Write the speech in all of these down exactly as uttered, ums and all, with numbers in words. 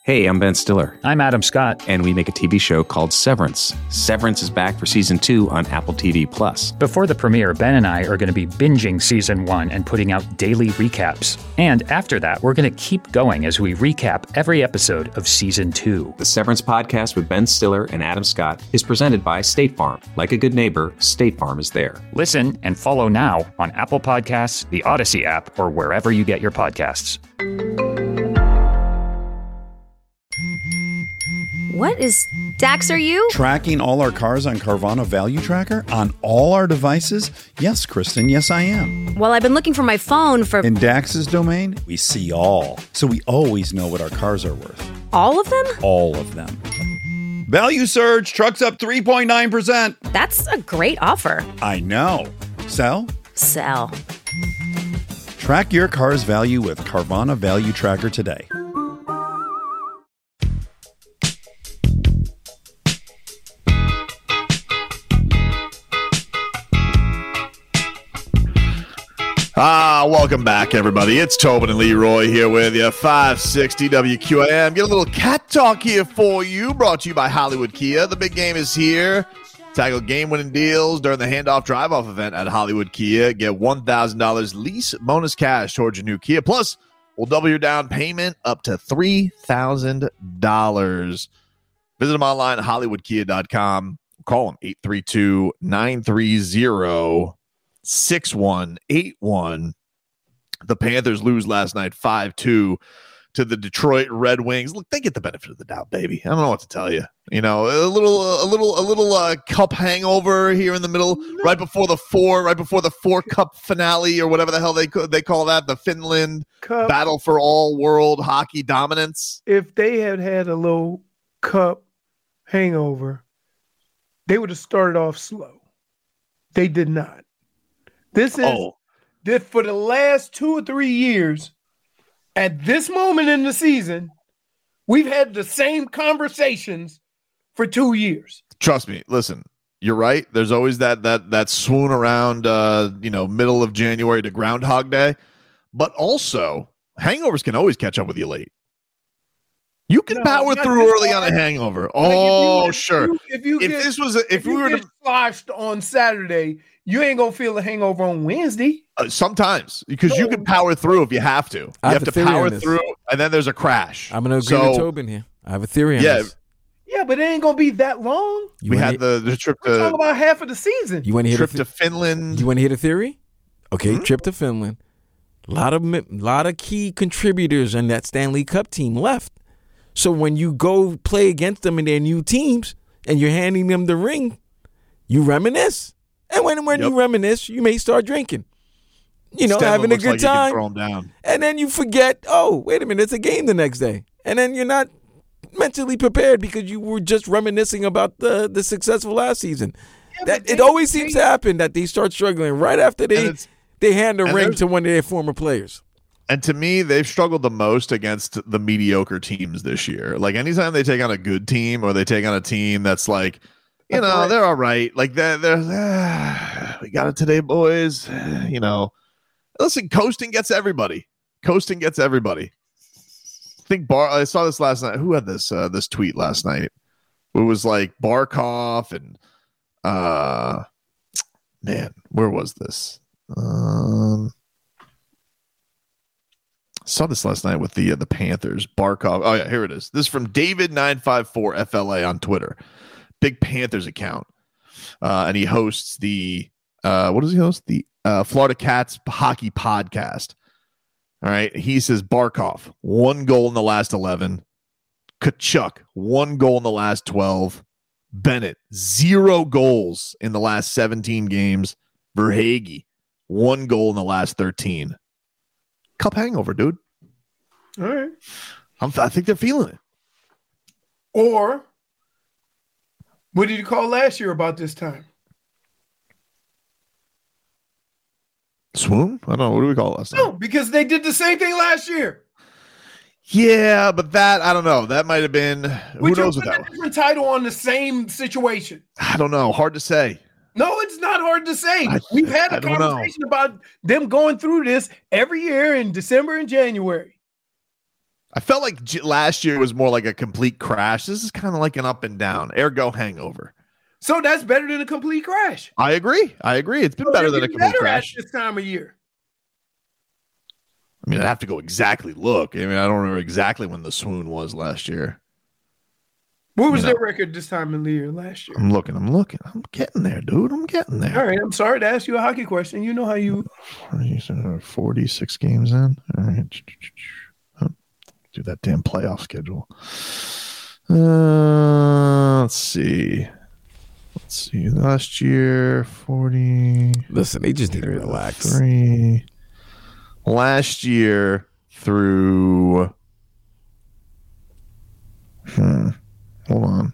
Hey, I'm Ben Stiller. I'm Adam Scott. And we make a T V show called Severance. Severance is back for season two on Apple T V Plus. Before the premiere, Ben and I are going to be binging season one and putting out daily recaps. And after that, we're going to keep going as we recap every episode of season two. The Severance podcast with Ben Stiller and Adam Scott is presented by State Farm. Like a good neighbor, State Farm is there. Listen and follow now on Apple Podcasts, the Odyssey app, or wherever you get your podcasts. What is... Dax, are you? Tracking all our cars on Carvana Value Tracker on all our devices? Yes, Kristen, yes, I am. Well, I've been looking for my phone for... In Dax's domain, we see all. So we always know what our cars are worth. All of them? All of them. Value surge, trucks up three point nine percent. That's a great offer. I know. Sell? Sell. Track your car's value with Carvana Value Tracker today. Ah, welcome back, everybody. It's Tobin and Leroy here with you, five sixty W Q A M. Get a little cat talk here for you, brought to you by Hollywood Kia. The big game is here. Tackle game-winning deals during the handoff drive-off event at Hollywood Kia. Get one thousand dollars lease bonus cash towards your new Kia. Plus, we'll double your down payment up to three thousand dollars. Visit them online at hollywood kia dot com. Call them eight three two, nine three zero, six one eight one. The Panthers lose last night five two to the Detroit Red Wings. Look, they get the benefit of the doubt, baby. I don't know what to tell you. You know, a little, a little, a little uh, cup hangover here in the middle, right before the four, right before the four cup finale or whatever the hell they they call that, the Finland cup. Battle for all world hockey dominance. If they had had a little cup hangover, they would have started off slow. They did not. This is oh. this for the last two or three years. At this moment in the season, we've had the same conversations for two years. Trust me. Listen, you're right. There's always that that that swoon around, uh, you know, middle of January to Groundhog Day. But also, hangovers can always catch up with you late. You can no, power through early on a hangover. Like oh, you, sure. If, you, if, you if get, this was, a, if, if we were to sloshed on Saturday, you ain't gonna feel a hangover on Wednesday. Uh, sometimes, because no. you can power through if you have to. You I have, have to power through, and then there's a crash. I'm gonna agree so, with Tobin here. I have a theory on yeah, this. Yeah, but it ain't gonna be that long. You we had the, the trip to. We're talking about half of the season. You want to hear trip the th- to Finland? You want to hear the theory? Okay, mm-hmm. trip to Finland. A lot of lot of key contributors on that Stanley Cup team left. So when you go play against them in their new teams and you're handing them the ring, you reminisce. And when, when yep. you reminisce, you may start drinking. You know, Stanley having a good like time. Throw him down. And then you forget, oh, wait a minute, it's a game the next day. And then you're not mentally prepared because you were just reminiscing about the, the successful last season. Yeah, that they, It always they, seems to happen that they start struggling right after they, they hand the ring to one of their former players. And to me, they've struggled the most against the mediocre teams this year. Like anytime they take on a good team or they take on a team that's like, you know, they're all right. Like they're, they're ah, we got it today, boys. You know, listen, coasting gets everybody. Coasting gets everybody. I think Bar. I saw this last night. Who had this uh, this tweet last night? It was like Barkov and uh, man, where was this? Um. Saw this last night with the uh, the Panthers. Barkov. Oh, yeah, here it is. This is from David nine five four F L A on Twitter. Big Panthers account. Uh, and he hosts the, uh, what does he host? The uh, Florida Cats Hockey Podcast. All right. He says Barkov, one goal in the last eleven. Kachuk, one goal in the last twelve. Bennett, zero goals in the last seventeen games. Verhaeghe, one goal in the last thirteen. Cup hangover, dude. All right. I'm, I think they're feeling it. Or what did you call last year about this time? Swoon? I don't know. What do we call it last time? No, because they did the same thing last year. Yeah, but that, I don't know. That might have been, who Would knows you what put that a different title on the same situation? I don't know. Hard to say. No, it's not hard to say. I, We've had a I don't conversation know. about them going through this every year in December and January. I felt like G- last year was more like a complete crash. This is kind of like an up and down, ergo hangover. So that's better than a complete crash. I agree. I agree. It's been So better they're than a getting complete better crash. at this time of year. I mean, I'd have to go exactly look. I mean, I don't remember exactly when the swoon was last year. What was You their know. record this time in the year last year? I'm looking. I'm looking. I'm getting there, dude. I'm getting there. All right, I'm sorry to ask you a hockey question. You know how you forty-six games in. All right. Do that damn playoff schedule. Uh, let's see. Let's see. Last year, forty. Listen, they just need to relax. Three. Last year through. Hmm. Hold on.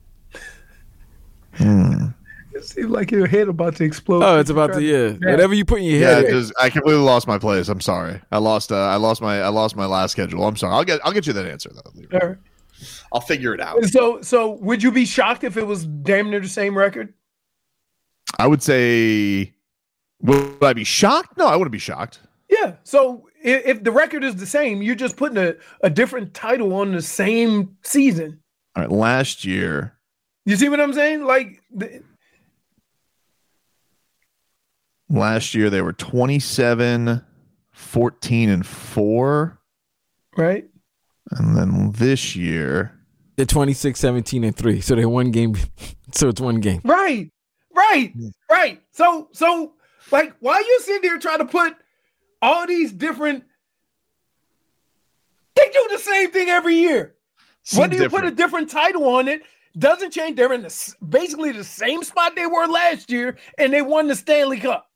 Hmm. it seems like your head about to explode. Oh, it's about to yeah. Whatever you put in your Yeah, head. because I completely lost my place. I'm sorry. I lost. Uh, I lost my. I lost my last schedule. I'm sorry. I'll get. I'll get you that answer though. All right. I'll figure it out. So, so would you be shocked if it was damn near the same record? I would say. Would I be shocked? No, I wouldn't be shocked. Yeah. So if, if the record is the same, you're just putting a, a different title on the same season. All right. Last year. You see what I'm saying? Like, the, Last year they were twenty-seven, fourteen, and four. right? And then this year. They're twenty-six, seventeen, and three. So they're one game. So it's one game. Right. Right. Right. So, so like, why you sitting there trying to put all these different, they do the same thing every year. Seems Whether you put different. a different title on it, doesn't change. They're in the, s- basically the same spot they were last year, and they won the Stanley Cup.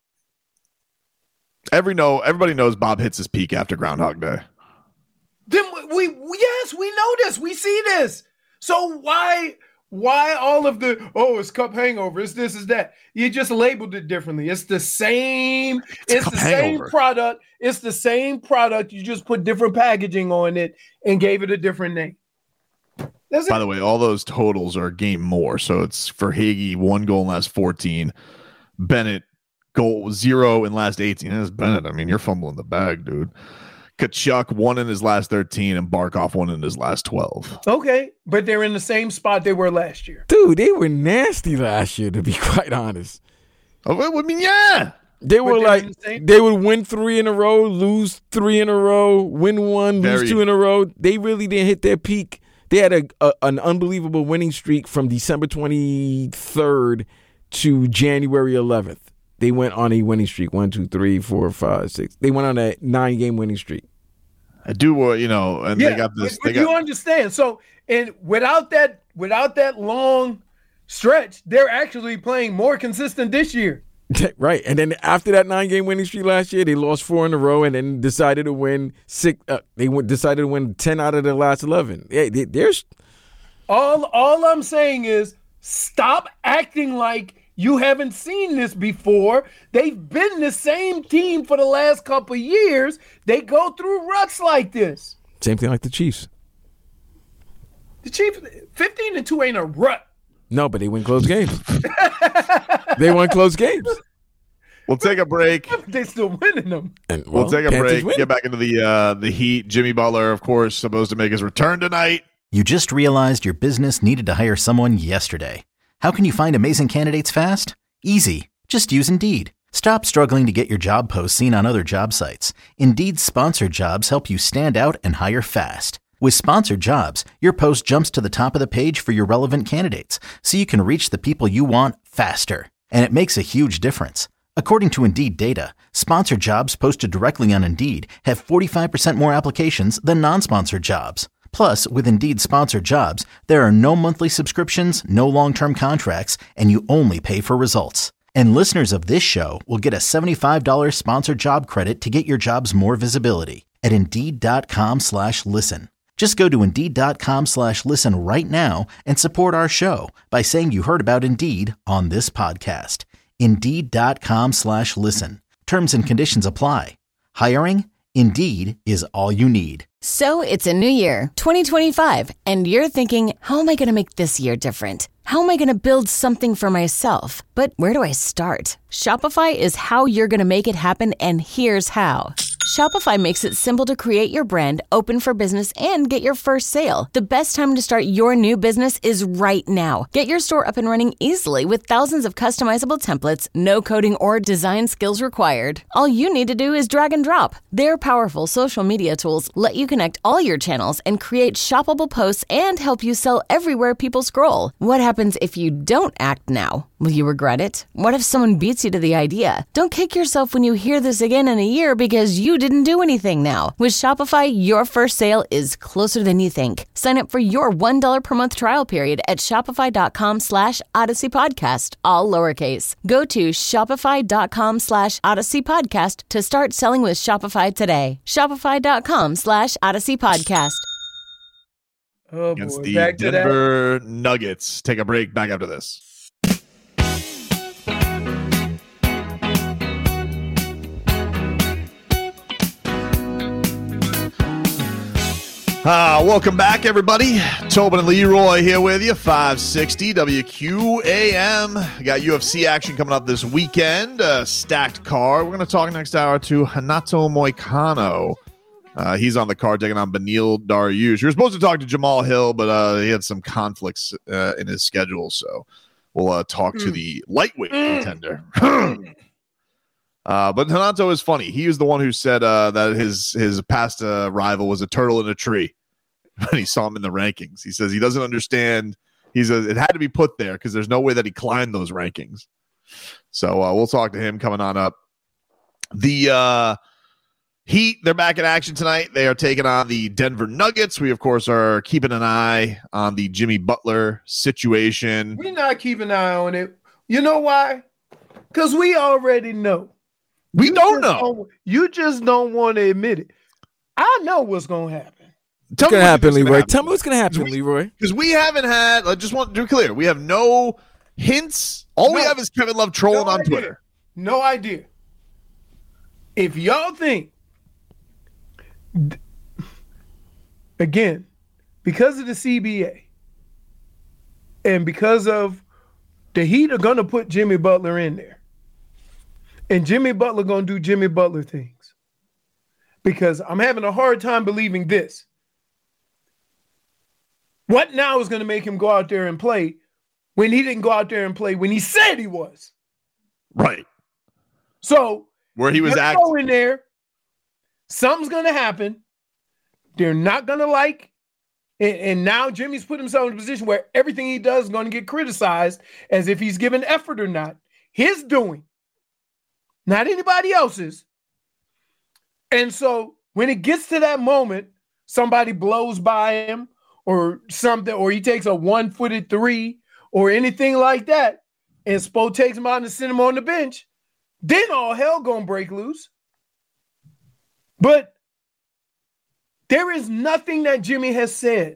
Every know everybody knows Bob hits his peak after Groundhog Day. Then we, we yes, we know this. We see this. So why why all of the oh it's cup hangover, it's this, is that? You just labeled it differently. It's the same, It's it's, cup the hangover. same product. It's the same product. You just put different packaging on it and gave it a different name. That's By it. the way, all those totals are a game more. So it's for Hagee, one goal in last fourteen. Bennett, goal zero in last eighteen. That's Bennett. I mean, you're fumbling the bag, dude. Kachuk, one in his last thirteen, and Barkov, one in his last twelve. Okay, but they're in the same spot they were last year. Dude, they were nasty last year, to be quite honest. Oh, I mean, yeah. They were they're like, in the same- they would win three in a row, lose three in a row, win one, lose Very- two in a row. They really didn't hit their peak. They had a, a an unbelievable winning streak from December twenty-third to January eleventh. They went on a winning streak. One, two, three, four, five, six. They went on a nine-game winning streak. I do, uh, you know, and Yeah, they got this. but, They but you got, understand. So, and without that, without that long stretch, they're actually playing more consistent this year. Right. And then after that nine-game winning streak last year, they lost four in a row and then decided to win six. Uh, they went, decided to win ten out of their last eleven. Yeah, they, there's All, all I'm saying is stop acting like you haven't seen this before. They've been the same team for the last couple of years. They go through ruts like this. same thing like the Chiefs. The Chiefs, fifteen and two ain't a rut. No, but they win close games. They won close games. we'll take a break. They still winning them. And We'll well, take a Panthers break. win. Get back into the uh, the Heat. Jimmy Butler, of course, supposed to make his return tonight. You just realized your business needed to hire someone yesterday. How can you find amazing candidates fast? Easy. Just use Indeed. Stop struggling to get your job posts seen on other job sites. Indeed's sponsored jobs help you stand out and hire fast. With sponsored jobs, your post jumps to the top of the page for your relevant candidates, so you can reach the people you want faster. And it makes a huge difference. According to Indeed data, sponsored jobs posted directly on Indeed have forty-five percent more applications than non-sponsored jobs. Plus, with Indeed sponsored jobs, there are no monthly subscriptions, no long-term contracts, and you only pay for results. And listeners of this show will get a seventy-five dollars sponsored job credit to get your jobs more visibility at Indeed.com slash listen. Just go to Indeed.com slash listen right now and support our show by saying you heard about Indeed on this podcast. Indeed.com slash listen. Terms and conditions apply. Hiring? Indeed is all you need. So it's a new year, twenty twenty-five, and you're thinking, how am I going to make this year different? How am I going to build something for myself? But where do I start? Shopify is how you're going to make it happen, and here's how. Shopify makes it simple to create your brand, open for business, and get your first sale. The best time to start your new business is right now. Get your store up and running easily with thousands of customizable templates, no coding or design skills required. All you need to do is drag and drop. Their powerful social media tools let you connect all your channels and create shoppable posts and help you sell everywhere people scroll. What happens if you don't act now? Will you regret it? What if someone beats you to the idea? Don't kick yourself when you hear this again in a year because you didn't do anything now. With Shopify, your first sale is closer than you think. Sign up for your one dollar per month trial period at shopify.com slash Odyssey Podcast, all lowercase. Go to shopify.com slash Odyssey Podcast to start selling with Shopify today. Shopify.com slash Odyssey Podcast. Oh, Against boy. the Back to that. Denver Nuggets. Take a break. Back after this. Ah, welcome back, everybody. Tobin and Leroy here with you. five sixty W Q A M. We got U F C action coming up this weekend. Uh, stacked card. We're going to talk next hour to Renato Moicano. Uh, he's on the card taking on Beneil Dariush. You were supposed to talk to Jamal Hill, but uh, he had some conflicts uh, in his schedule, so we'll uh, talk mm. to the lightweight mm. contender. Uh, but Renato is funny. He was the one who said uh, that his his past uh, rival was a turtle in a tree when he saw him in the rankings. He says he doesn't understand. He's a, it had to be put there because there's no way that he climbed those rankings. So uh, we'll talk to him coming on up. The uh, Heat, they're back in action tonight. They are taking on the Denver Nuggets. We, of course, are keeping an eye on the Jimmy Butler situation. We're not keeping an eye on it. You know why? Because we already know. We you don't know. Don't, you just don't want to admit it. I know what's going to happen. What's going to happen, Leroy? Happen. Tell me what's going to happen, Leroy. Because we haven't had, I just want to be clear, we have no hints. All no, we have is Kevin Love trolling no on idea. Twitter. No idea. If y'all think, again, because of the C B A and because of the Heat are going to put Jimmy Butler in there. And Jimmy Butler going to do Jimmy Butler things. Because I'm having a hard time believing this. What now is going to make him go out there and play when he didn't go out there and play when he said he was? Right. So where he was acting. Go in there. Something's going to happen. They're not going to like. And, and now Jimmy's put himself in a position where everything he does is going to get criticized as if he's given effort or not. His doing. Not anybody else's. And so when it gets to that moment, somebody blows by him or something, or he takes a one-footed three or anything like that, and Spo takes him out and sends him on the bench, then all hell gonna break loose. But there is nothing that Jimmy has said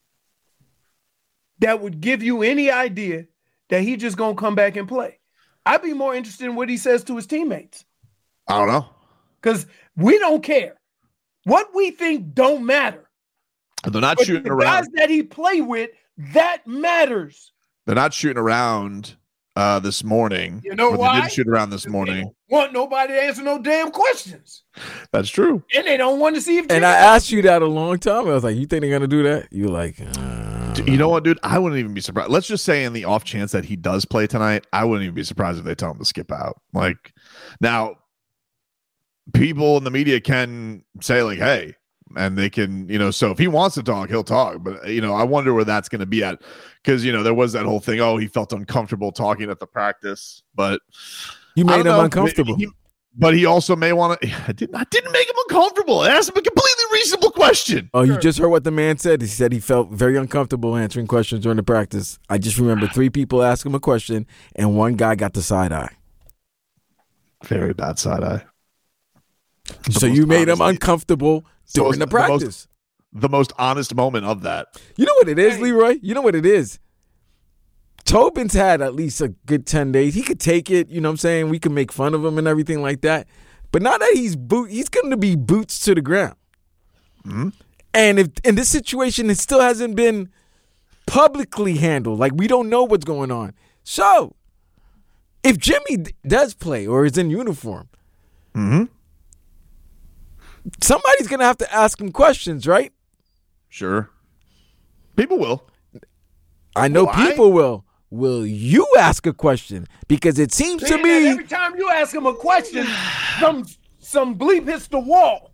that would give you any idea that he just gonna come back and play. I'd be more interested in what he says to his teammates. I don't know. Because we don't care. What we think don't matter. They're not but shooting the around. guys that he play with, that matters. They're not shooting around uh, this morning. You know why? They didn't shoot around this morning. They don't want nobody to answer no damn questions. That's true. And they don't want to see if. And I asked you that a long time. I was like, "You think they're gonna do that?" You're like, uh, "You know what, dude? I wouldn't even be surprised." Let's just say, in the off chance that he does play tonight, I wouldn't even be surprised if they tell him to skip out. Like, now, people in the media can say, like, "Hey," and they can, you know, so if he wants to talk, he'll talk. But, you know, I wonder where that's going to be at. Because, you know, there was that whole thing, oh, he felt uncomfortable talking at the practice. But you made him know, uncomfortable. He, but he also may want to. I didn't, I didn't make him uncomfortable. I asked him a completely reasonable question. Oh, you just heard what the man said. He said he felt very uncomfortable answering questions during the practice. I just remember three people asked him a question, and one guy got the side eye. Very bad side eye. So you made him uncomfortable during so the practice. The most, the most honest moment of that. You know what it is, Leroy? You know what it is? Tobin's had at least a good ten days. He could take it, you know what I'm saying? We can make fun of him and everything like that. But now that he's boot, he's going to be boots to the ground. Mm-hmm. And if in this situation, it still hasn't been publicly handled. Like, we don't know what's going on. So, if Jimmy does play or is in uniform, mm-hmm. Somebody's gonna have to ask him questions, right? Sure. People will. I know Will I? people will. Will you ask a question? Because it seems to Saying me that every time you ask him a question, some some bleep hits the wall.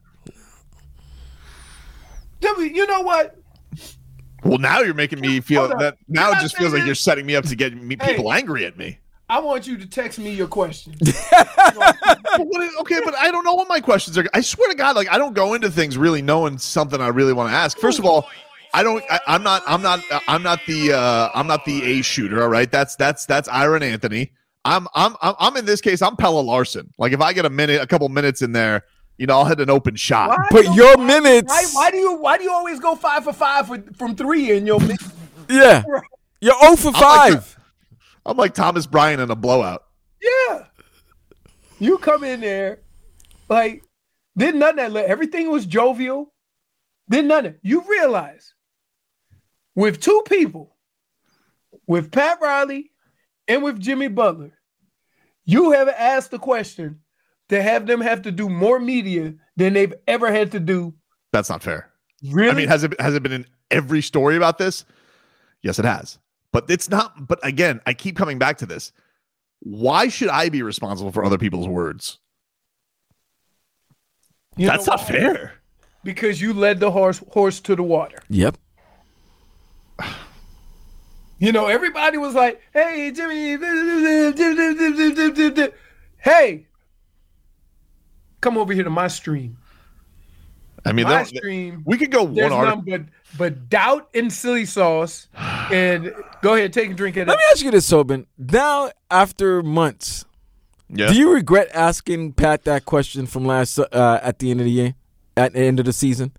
You know what? Well, now you're making me feel Hold on. that. Now Can it I just say feels like this? you're setting me up to get me, Hey. people angry at me. I want you to text me your question. But what- okay, but I don't know what my questions are. I swear to God, like I don't go into things really knowing something I really want to ask. First of all, I don't. I, I'm not. I'm not. I'm not the. Uh, I'm not the A shooter. All right. That's that's that's Iron Anthony. I'm. I'm. I'm I'm in this case. I'm Pella Larson. Like if I get a minute, a couple minutes in there, you know, I'll hit an open shot. Why But don't- your why- minutes- Why, why do you? Why do you always go five for five for, from three in your minutes? yeah, you're zero for I'm like five. I'm like Thomas Bryant in a blowout. Yeah. You come in there, like, did none of that. Everything was jovial. Did none of You realize with two people, with Pat Riley and with Jimmy Butler, you have asked the question to have them have to do more media than they've ever had to do. That's not fair. Really? I mean, has it has it been in every story about this? Yes, it has. But it's not. But again, I keep coming back to this. Why should I be responsible for other people's words? You That's know not why? fair. Because you led the horse horse to the water. Yep. You know, everybody was like, hey, Jimmy, hey, come over here to my stream. I mean, My they- stream, we could go There's one article. none but, but doubt and silly sauce. And go ahead, take a drink of Let that. me ask you this, Sobin. Now, after months, Yeah. do you regret asking Pat that question from last uh, at the end of the year, at the end of the season?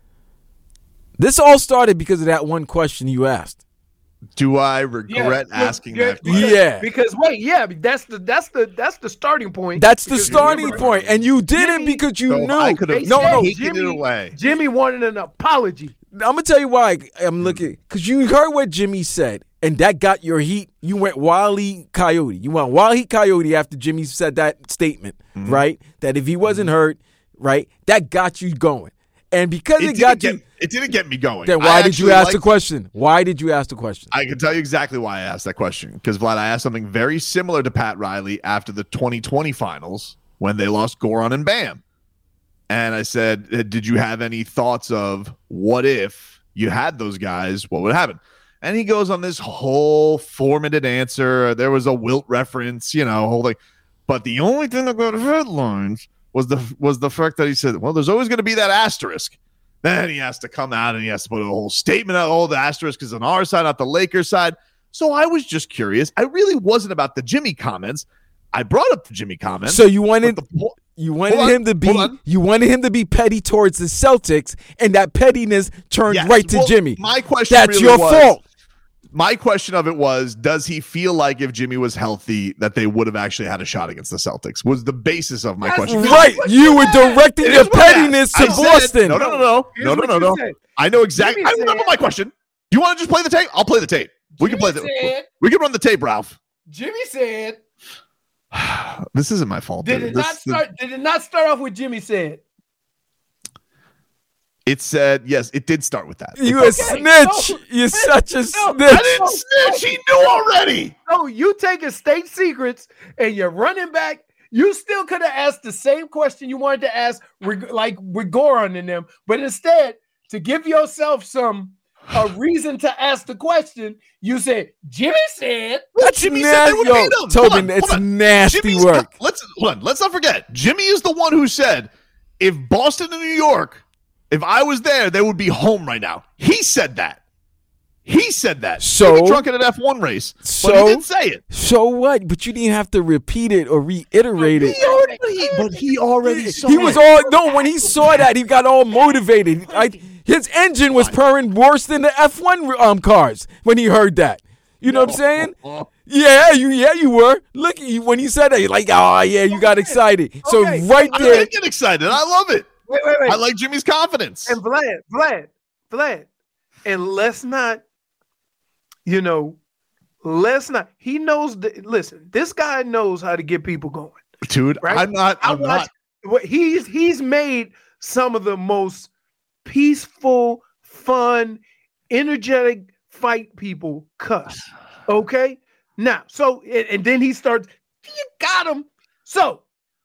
This all started because of that one question you asked. Do I regret Yeah, asking yeah, that? because- Yeah. Because wait, yeah, that's the that's the that's the starting point. That's the Because starting remember, point, and you did it Jimmy- because you So knew. I could they have no, said no. taken it Jimmy- away. Jimmy wanted an apology. I'm gonna tell you why I'm looking, because you heard what Jimmy said, and that got your heat. You went Wile E. Coyote. You went Wile E. Coyote after Jimmy said that statement, Mm-hmm. right? That if he wasn't hurt, right, that got you going, and because it, It got didn't, you, get, it didn't get me going. then I why did you actually ask the liked- question? Why did you ask the question? I can tell you exactly why I asked that question. Because, Vlad, I asked something very similar to Pat Riley after the twenty twenty finals when they lost Goran and Bam. And I said, uh, did you have any thoughts of what if you had those guys? What would happen? And he goes on this whole four-minute answer. There was a Wilt reference, you know, whole thing. But the only thing that got headlines was the was the fact that he said, well, there's always going to be that asterisk. Then he has to come out and he has to put a whole statement out. Oh, the asterisk is on our side, not the Lakers side. So I was just curious. I really wasn't about the Jimmy comments. I brought up the Jimmy comments. So you wanted but the po- you wanted Hold on, him to be hold on. you wanted him to be petty towards the Celtics, and that pettiness turned Yes, right to well, Jimmy. My question That's really your was, fault. My question of it was, does he feel like if Jimmy was healthy that they would have actually had a shot against the Celtics? Was the basis of my That's question. Right, you were directing It your is what I pettiness asked. to I said- Boston. No, no, no, no. Here's No, no, what no, you no. said. I know exactly. Jimmy I remember said- my question. Do you want to just play the tape? I'll play the tape. We can play the. Jimmy said- We can run the tape, Ralph. Jimmy said, This isn't my fault. did dude. it This- not start? Did it not start off with Jimmy said? It said yes. It did start with that. You It- a snitch. no, You're such a no, snitch. I didn't snitch. He knew already. No, you taking state secrets and you're running back. You still could have asked the same question you wanted to ask, reg- like with Goran and them, but instead, to give yourself some a reason to ask the question, you said Jimmy said. That's Jimmy na- said they would yo, beat him. Hold Tobin, on, it's hold on. nasty Jimmy's work. co- let's hold on. Let's not forget. Jimmy is the one who said, if Boston and New York, if I was there, they would be home right now. He said that. He said that. So- Maybe drunk in an F one race. but So- he did say it. So what? But you didn't have to repeat it or reiterate it. He already, but he, but he already saw He was it. all no. When he saw that, he got all motivated. I, his engine was purring worse than the F one um cars when he heard that. You know what I'm saying? Yeah, you yeah you were. Look at you when he said that. You're like, oh yeah, you got excited. So Okay. right I there, did get excited. I love it. Wait, wait, wait. I like Jimmy's confidence. And Vlad, Vlad, Vlad, and let's not, you know, let's not. He knows. The, listen, this guy knows how to get people going. Dude, Right? I'm not. I I'm watched. not. What he's he's made some of the most peaceful, fun, energetic fight people cuss. Okay? Now, so, and, and then he starts, you got him. So,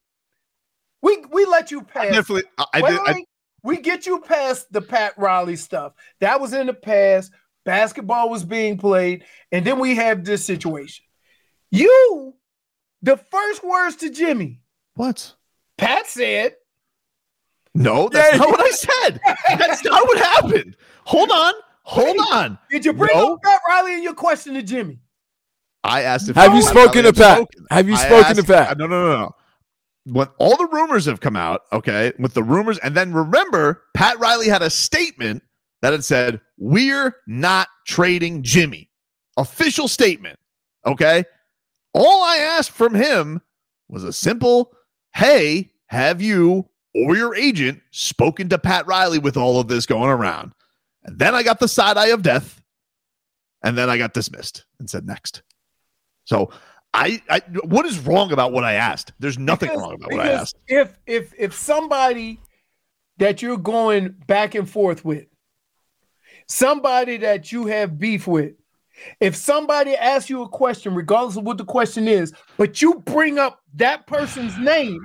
we we let you pass. Definitely. I, I wait, did. wait, I, we get you past the Pat Riley stuff. That was in the past. Basketball was being played. And then we have this situation. You, the first words to Jimmy. What? Pat said. No, that's not what I said. That's not what happened. Hold on. Hold Wait, on. Did you bring no. up Pat Riley in your question to Jimmy? I asked if Have you spoken to Pat? Spoken. Have you I spoken asked, to Pat? No, no, no, no. When all the rumors have come out, okay, with the rumors, and then remember, Pat Riley had a statement that had said, we're not trading Jimmy. Official statement, okay? All I asked from him was a simple, hey, have you or your agent spoken to Pat Riley with all of this going around? And then I got the side eye of death, and then I got dismissed and said next. So I, I what is wrong about what I asked? There's nothing Because, wrong about what I asked. If if if somebody that you're going back and forth with, somebody that you have beef with, if somebody asks you a question, regardless of what the question is, but you bring up that person's name,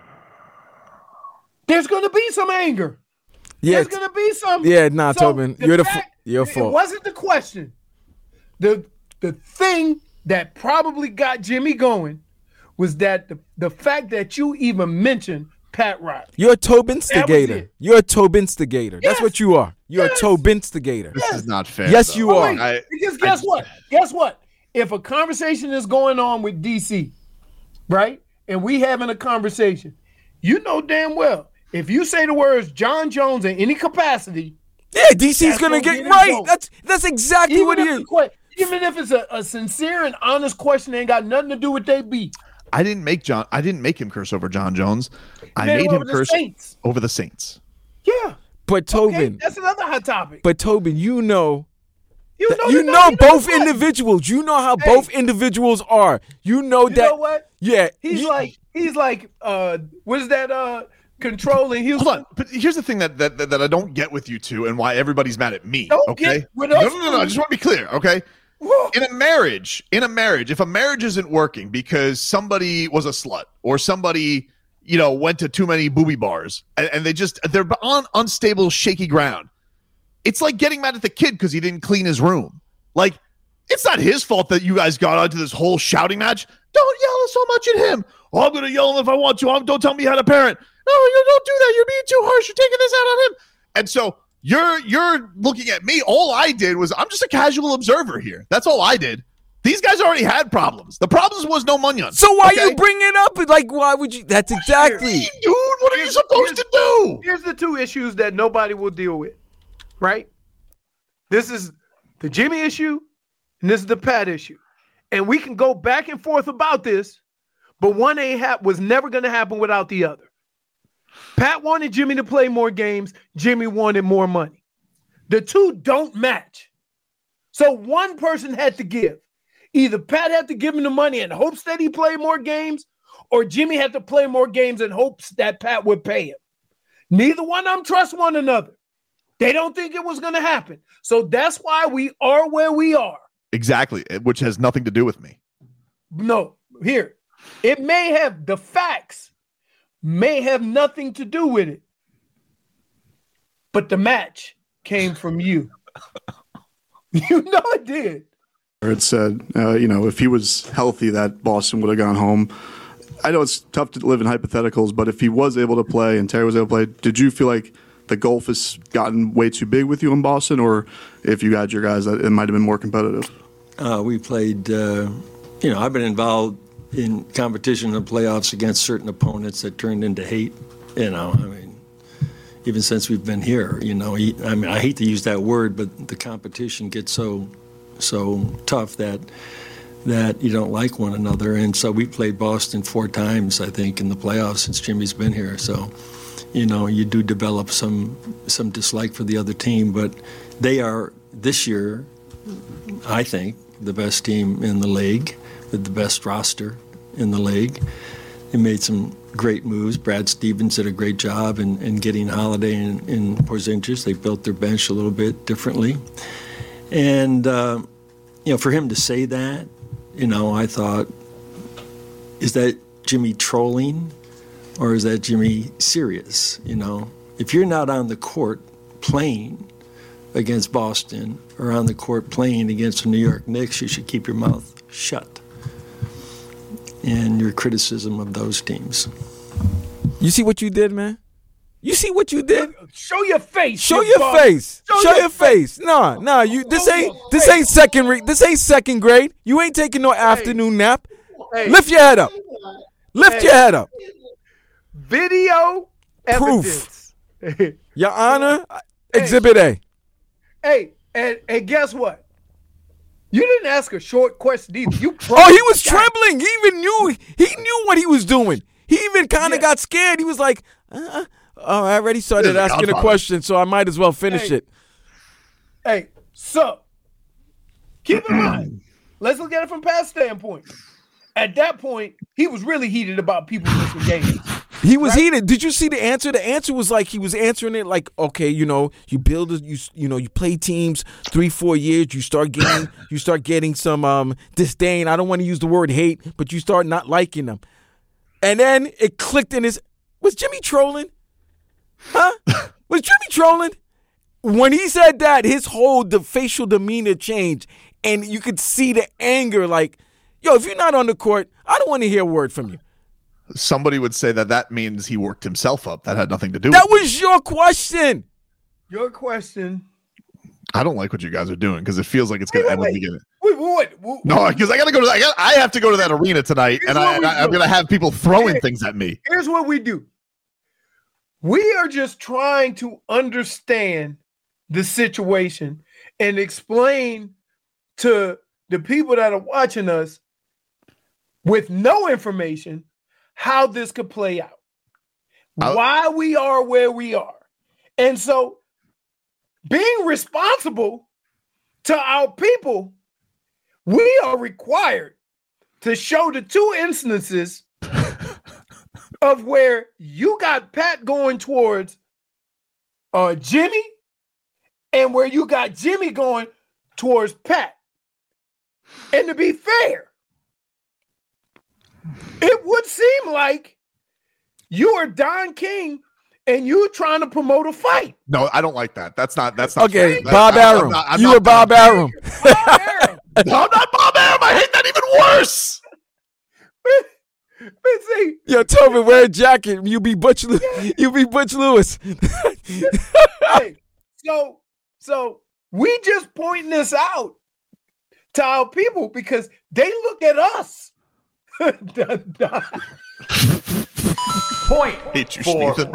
there's going to be some anger. Yeah, There's going to be some. Yeah, nah, so Tobin, the you're the fact, f- your it fault. It wasn't the question. The the thing that probably got Jimmy going was that the, the fact that you even mentioned Pat Riley. You're a Tobinstigator. You're a Tobinstigator. Yes. That's what you are. You're Yes. a Tobinstigator. This is not fair. Yes, though. you Oh, are. wait, I- because guess I- what? Guess what? If a conversation is going on with D C, right, and we having a conversation, you know damn well, if you say the words John Jones in any capacity, Yeah, D C's That's gonna gonna get get it right. going. That's that's exactly even what if, he the is. que- even if it's a, a sincere and honest question, it ain't got nothing to do with they beat. I didn't make John. I didn't make him curse over John Jones. I Man, made him over the curse Saints. over the Saints. Yeah, But okay, Tobin, that's another hot topic. but Tobin, you know, you that- know, you the- know you both what? individuals. You know how Hey. both individuals are. You know You that. know what? Yeah, He's you- like he's like uh, what is that? Uh, controlling Houston. Hold on, but here's the thing that, that that that I don't get with you two, and why everybody's mad at me. Don't okay, get with no, us no, no, no. I two. just want to be clear. Okay, Whoa. in a marriage, in a marriage, if a marriage isn't working because somebody was a slut or somebody, you know, went to too many booby bars and, and they just they're on unstable, shaky ground, it's like getting mad at the kid because he didn't clean his room. Like, it's not his fault that you guys got onto this whole shouting match. Don't yell so much at him. Oh, I'm going to yell him if I want to. I'm, don't tell me how to parent. No, you don't do that. You're being too harsh. You're taking this out on him. And so you're you're looking at me. All I did was I'm just a casual observer here. That's all I did. These guys already had problems. The problems was no Munyon. So why okay? you bring it up? Like, why would you? That's exactly. Dude, what are you supposed to do? Here's the two issues that nobody will deal with, right? This is the Jimmy issue, and this is the Pat issue. And we can go back and forth about this, but one ain't hap- was never going to happen without the other. Pat wanted Jimmy to play more games. Jimmy wanted more money. The two don't match. So one person had to give. Either Pat had to give him the money in hopes that he played more games, or Jimmy had to play more games in hopes that Pat would pay him. Neither one of them trust one another. They don't think it was going to happen. So that's why we are where we are. Exactly, which has nothing to do with me. No, here. It may have, the facts may have nothing to do with it. But the match came from you. You know it did. It said, uh, you know, if he was healthy, that Boston would have gone home. I know it's tough to live in hypotheticals, but if he was able to play and Terry was able to play, did you feel like the gulf has gotten way too big with you in Boston, or if you had your guys, that it might have been more competitive? Uh, we played, uh, you know, I've been involved in competition and playoffs against certain opponents that turned into hate, you know, I mean, even since we've been here, you know, I mean, I hate to use that word, but the competition gets so, so tough that that you don't like one another. And so we played Boston four times, I think, in the playoffs since Jimmy's been here. So, you know, you do develop some some dislike for the other team, but they are, this year, I think, the best team in the league with the best roster in the league. he made some great moves. Brad Stevens did a great job in, in getting Holiday and, and Porzingis. They built their bench a little bit differently. And, uh, you know, for him to say that, you know, I thought, is that Jimmy trolling or is that Jimmy serious? You know, if you're not on the court playing against Boston or on the court playing against the New York Knicks, you should keep your mouth shut in your criticism of those teams. You see what you did, man? You see what you did? Show your face. Show you your bum. face. Show, Show your, your face. Nah, nah. You this ain't this ain't second re- this ain't second grade. You ain't taking no afternoon nap. Hey. Lift your head up. Lift Hey. your head up. Video Proof. evidence. Your Honor, Exhibit A. Hey, and, and guess what? You didn't ask a short question either. You Oh, he was trembling. He even knew he knew what he was doing. He even kind of Yeah. got scared. He was like, uh, "Oh, I already started This is asking a Godfather. question, so I might as well finish Hey. it." Hey, so keep in mind, let's look at it from past standpoint. At that point, he was really heated about people missing games. He was Right? heated. Did you see the answer? The answer was like he was answering it like, okay, you know, you build, a, you you know, you play teams three, four years. You start getting, you start getting some um, disdain. I don't want to use the word hate, but you start not liking them. And then it clicked in his. Was Jimmy trolling? Huh? Was Jimmy trolling? When he said that, his whole the facial demeanor changed, and you could see the anger. Like, yo, if you're not on the court, I don't want to hear a word from you. Somebody would say that that means he worked himself up. That had nothing to do That with it. was your question. Your question. I don't like what you guys are doing because it feels like it's going to end with the beginning. Wait, wait, wait. No, because I got to go to. I, got, I have to go to that arena tonight, Here's and, what I, and we I, I'm do. going to have people throwing things at me. Here's what we do. We are just trying to understand the situation and explain to the people that are watching us with no information how this could play out, I'll- why we are where we are. And so being responsible to our people, we are required to show the two instances of where you got Pat going towards uh, Jimmy and where you got Jimmy going towards Pat. And to be fair, it would seem like you are Don King and you trying to promote a fight. No, I don't like that. That's not. That's not. Okay, fair. That- Bob I- I'm Arum. not- I'm You not were Bob Don Arum. Bob Arum. No, I'm not Bob Arum. I hate that even worse. But see, Yo, Tobin, wear a jacket. You be Butch. Lew- You be Butch Lewis. hey, so so we just pointing this out to our people because they look at us. Point Hate you, for Stephen.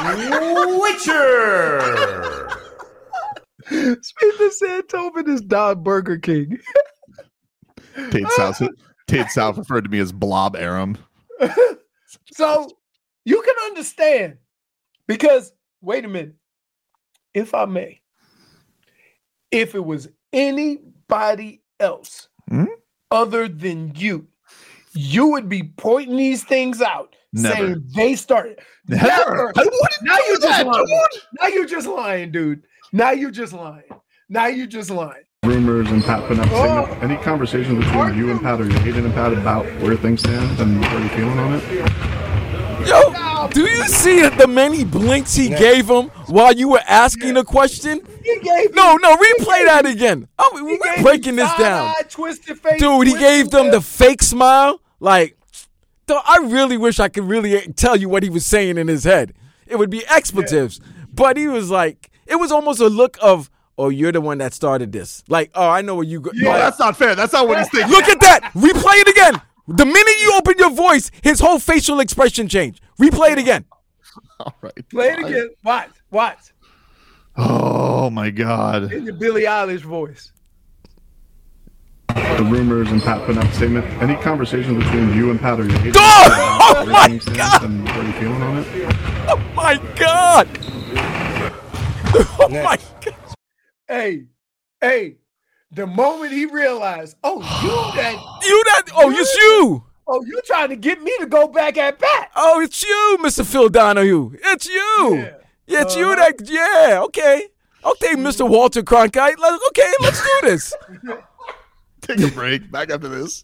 Witcher. Stephen said Tobin is Don Burger King. Tate South. Tate South referred to me as Blob Arum. So you can understand because, wait a minute, if I may, if it was anybody else Hmm? other than you, you would be pointing these things out, Never. saying they started. Never. Never. I wouldn't Now do you're just that, lying. dude. Now you're just lying, dude. Now you're just lying. Now you're just lying. Rumors and Pat putting up Oh. statements. Any conversations between you and Pat or you hating and Pat about where things stand and how you feeling on it? Yo, do you see the many blinks he gave him while you were asking a question? He gave No, no, replay that again. Oh, we're gave breaking you this down. side-eye, twisted face, Dude, he twisted gave them the lip. fake smile. Like, though I really wish I could really tell you what he was saying in his head. It would be expletives. But he was like, it was almost a look of, oh, you're the one that started this. Like, oh, I know where you go. No, that's not fair. That's not what he's thinking. Look at that. Replay it again. The minute you open your voice, his whole facial expression changed. Replay it again. All right. Play it again. Watch. Watch. Oh my God. In your Billie Eilish voice. The rumors and Pat putting up statements. Any conversations between you and Pat or you hating Oh, about where my things stand God. and how you feeling on it? Oh, my God. Oh, my God. Hey, hey. The moment he realized, oh, you that, You that, oh, it's you. Oh, you're trying to get me to go back at bat. Oh, it's you, Mister Phil Donahue. It's you. Yeah. Yeah, it's Uh, you that, yeah, okay. Okay, Mister Walter Cronkite. Let- Okay, let's do this. Take a break. Back after this.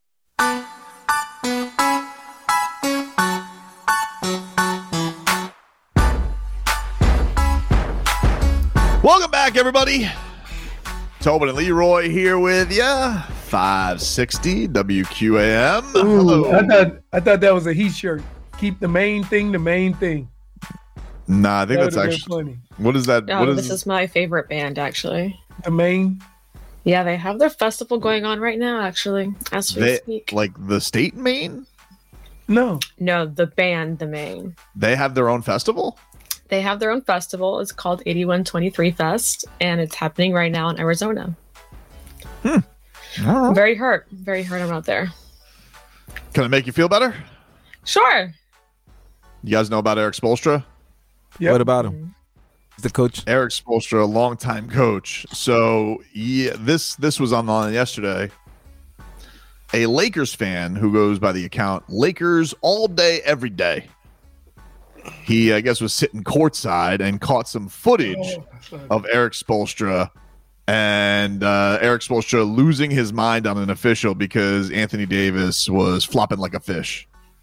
Welcome back, everybody. Tobin and Leroy here with ya. five sixty W Q A M. Ooh, I thought I thought that was a he shirt. Keep the main thing the main thing. Nah, I think That that's would've been actually funny. What is that? Oh, what is this is my favorite band, actually. The main. Yeah, they have their festival going on right now, actually, as we they, speak. like the state Maine? No. No, the band, the Maine. They have their own festival? They have their own festival. It's called eighty-one twenty-three Fest, and it's happening right now in Arizona. Hmm. I'm very hurt. Very hurt I'm out there. Can it make you feel better? Sure. You guys know about Eric Spoelstra? Yep. What about him? He's the coach. Eric Spoelstra, a longtime coach. So yeah, this this was on the line yesterday. A Lakers fan who goes by the account Lakers all day, every day. He, I guess, was sitting courtside and caught some footage Oh, of Eric Spoelstra and uh, Eric Spoelstra losing his mind on an official because Anthony Davis was flopping like a fish.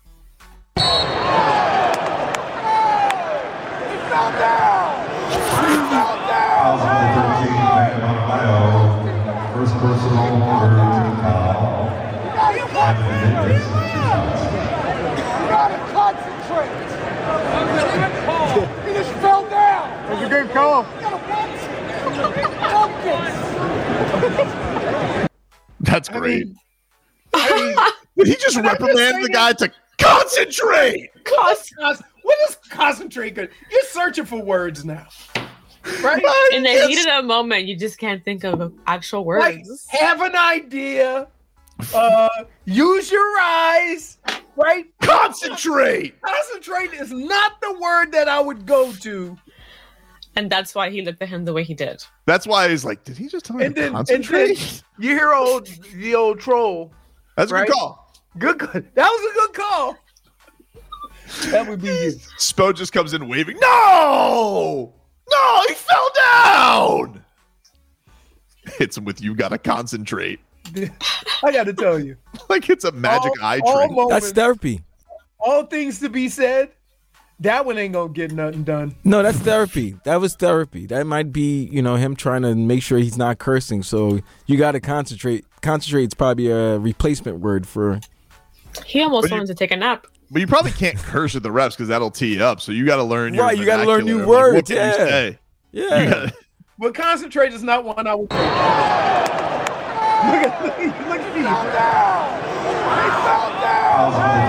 First personal third foul. Anthony Davis, two shots. You gotta concentrate. He just fell down. Where's your game call? You gotta focus. That's great. Did he just reprimand the guy to concentrate? Con- what is concentrate? Good. You're searching for words now, right? In the heat of that moment, you just can't think of actual words. Like, have an idea. Uh, use your eyes. Right? Concentrate. Concentrate is not the word that I would go to. And that's why he looked at him the way he did. That's why he's like, did he just tell me And to then, and concentrate? then you hear old the old troll. That's a right? good call. Good, good. That was a good call. That would be you. Spo just comes in waving. No! No, he fell down! Hits him with you gotta concentrate. I got to tell you. Like it's a magic all, eye all trick. moments, That's therapy. all things to be said. That one ain't going to get nothing done. No, that's therapy. That was therapy. That might be, you know, him trying to make sure he's not cursing. So you got to concentrate. Concentrate is probably a replacement word for. He almost But you- wanted to take a nap. But you probably can't curse at the refs because that'll tee you up. So you got to learn your Right, you gotta learn new vernacular. Like, what words, can you yeah. say? Yeah. You gotta- But concentrate is not one I would take. Look at, look at, look at me. Fell down. He fell down.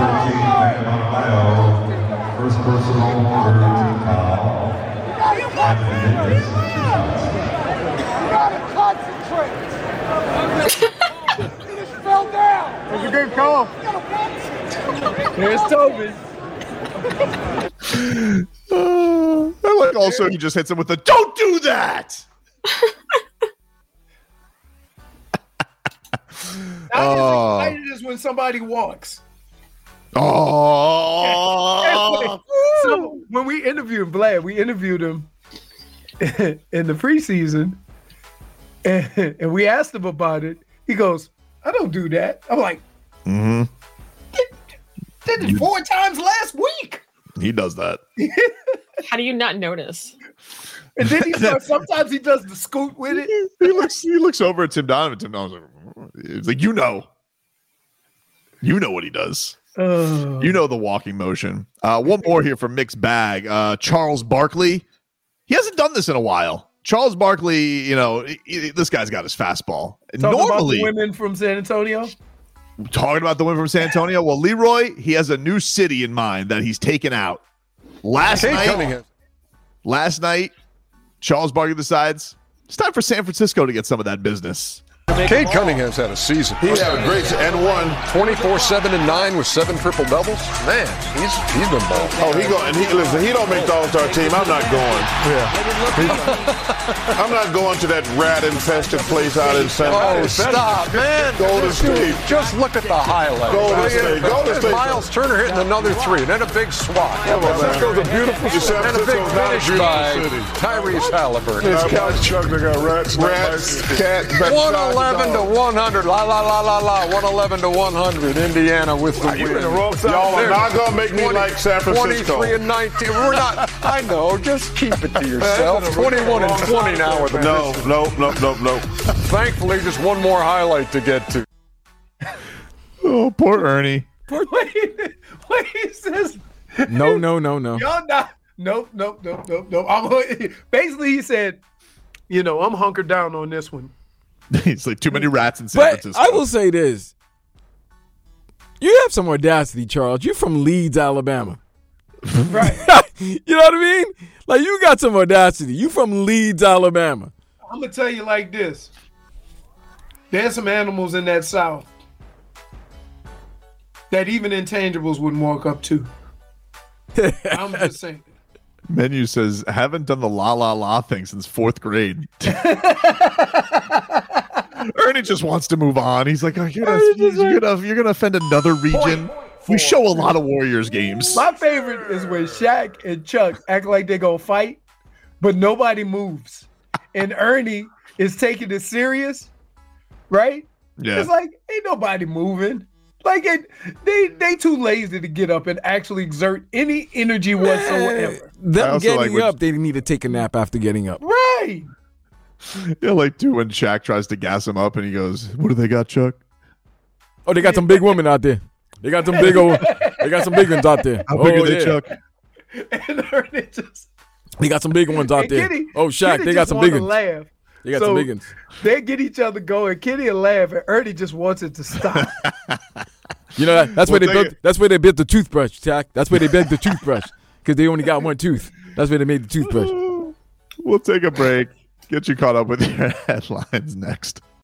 First personal third foul. Anthony Davis, two shots. You gotta concentrate. He just fell down. Where's your game call? You gotta concentrate. There's Tobin. Uh, I like also he just hits him with the don't do that. I Oh. just excited is when somebody walks. Oh, So when we interviewed Vlad, we interviewed him in the preseason, and, and we asked him about it. He goes, "I don't do that." I'm like, hmm "Did it four times last week." he does that. How do you not notice? And then he starts, sometimes he does the scoot with it. He looks. He looks over at Tim Donovan. Tim Donovan's like, it's like you know, you know what he does. Oh. You know the walking motion. Uh, one more here from Mixed Bag. Uh, Charles Barkley. He hasn't done this in a while. Charles Barkley, you know, he- he- this guy's got his fastball. Talking about Normally, the women from San Antonio. talking about the win from San Antonio. Well, Leroy, he has a new city in mind that he's taken out. Last night, last night, Charles Barkley decides it's time for San Francisco to get some of that business. You Cade Cunningham's had a season. He had a great and one twenty-four, seven, and nine with seven triple doubles. Man, he's he's been balling. Oh, he go and he listen. He don't make the All-Star team. I'm not going. Yeah. I'm not going to that rat-infested place out in San Oh, Francisco. stop, man! Golden State. Just look at the highlights. Golden State. Golden State. Miles Turner hitting another three, and then a big swat. San Francisco's a beautiful city. And a big finish by Tyrese Halliburton. This couch Chuck, they got rats, rats, cat. one eleven to one hundred. La la la la la. one eleven to one hundred. Indiana with the You win. in the wrong side. Y'all are not gonna make me twenty, like San Francisco. twenty-three and nineteen. We're not. I know. Just keep it to yourself. twenty-one and twenty now with the No, no, no, no, no. Thankfully, just one more highlight to get to. Oh, poor Ernie. Wait, wait, he says. No, no, no, no. Y'all not. Nope, nope, nope, nope, nope. I'm, basically, he said, you know, I'm hunkered down on this one. It's like too many rats in San But Francisco. I will say this. You have some audacity, Charles. You're from Leeds, Alabama. Right. You know what I mean? Like, you got some audacity. You from Leeds, Alabama. I'm going to tell you like this. There's some animals in that South that even intangibles wouldn't walk up to. I'm just saying. Menu says, haven't done the la la la thing since fourth grade. Ernie just wants to move on. He's like, oh, you're gonna, you're gonna, you're gonna offend another region. We show a lot of Warriors games. My favorite is when Shaq and Chuck act like they're going to fight, but nobody moves. And Ernie is taking it serious, right? Yeah. It's like, ain't nobody moving. Like, it, they they too lazy to get up and actually exert any energy whatsoever. Them getting like up, they need to take a nap after getting up. Right. Yeah, like too when Shaq tries to gas him up and he goes, "What do they got, Chuck?" Oh, they got some big women out there. They got some big old. They got some big ones out there. How big oh, are they, yeah. Chuck? And Ernie just. They got some big ones out and there. Kitty, oh, Shaq, Kitty they got just some wanna big ones. Laugh. They got so some big ones. They get each other going. Kitty will laugh, and Ernie just wants it to stop. You know that, that's Well, where they take built. That's where they built the toothbrush, Shaq. That's where they built the toothbrush because they only got one tooth. That's where they made the toothbrush. We'll take a break. Get you caught up with your headlines next.